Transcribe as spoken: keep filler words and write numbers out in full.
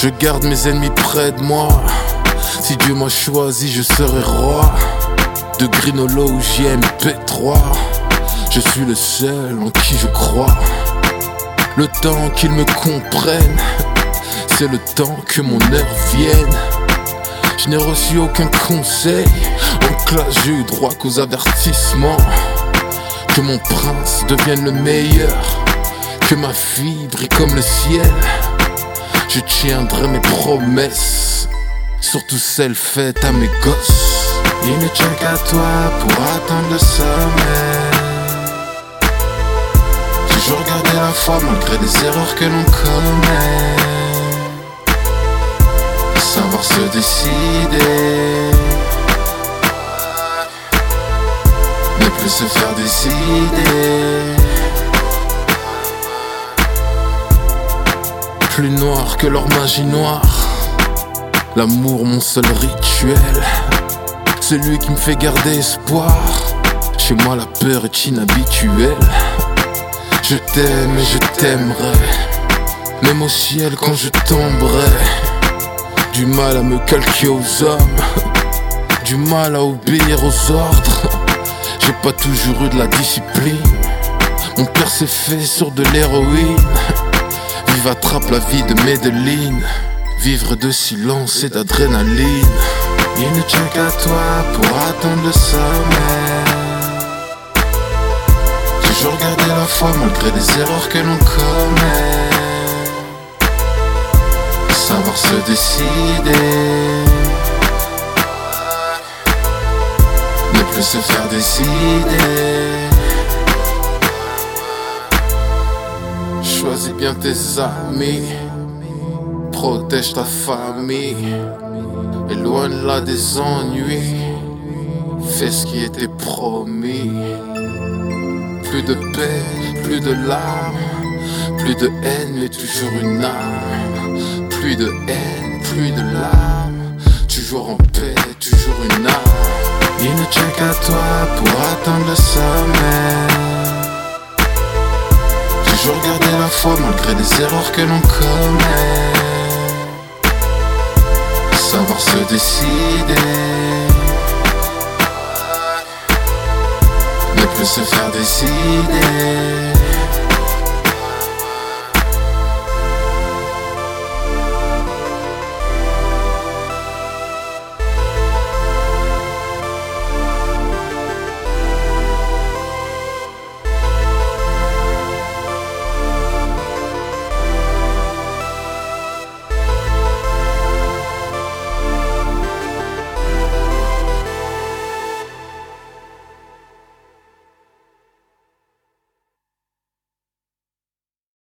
Je garde mes ennemis près de moi. Si Dieu m'a choisi, je serai roi. De Grinolo ou J M P trois, je suis le seul en qui je crois. Le temps qu'ils me comprennent, c'est le temps que mon heure vienne. Je n'ai reçu aucun conseil. En classe j'ai eu droit qu'aux avertissements. Que mon prince devienne le meilleur, que ma fille brille comme le ciel. Je tiendrai mes promesses, surtout celles faites à mes gosses. Il ne tient qu'à toi pour atteindre le sommet. Toujours garder la foi malgré les erreurs que l'on commet. Savoir se décider, ne plus se faire des idées. Plus noir que leur magie noire, l'amour mon seul rituel. Celui qui me fait garder espoir. Chez moi la peur est inhabituelle. Je t'aime et je t'aimerai, même au ciel quand je tomberai. Du mal à me calquer aux hommes, du mal à obéir aux ordres. J'ai pas toujours eu de la discipline. Mon père s'est fait sur de l'héroïne. Vive attrape la vie de Medellin. Vivre de silence et d'adrénaline. Il ne tient qu'à toi pour atteindre le sommet. Toujours garder la foi malgré les erreurs que l'on commet. Savoir se décider, ne plus se faire des idées. Choisis bien tes amis, protège ta famille, éloigne-la des ennuis, fais ce qui était promis. Plus de paix, plus de larmes, plus de haine mais toujours une âme. Plus de haine, plus de larmes, toujours en paix, toujours une âme. Il ne tient qu'à toi pour atteindre le sommet. Toujours garder la foi malgré les erreurs que l'on commet. Savoir se décider, ne plus se faire des idées.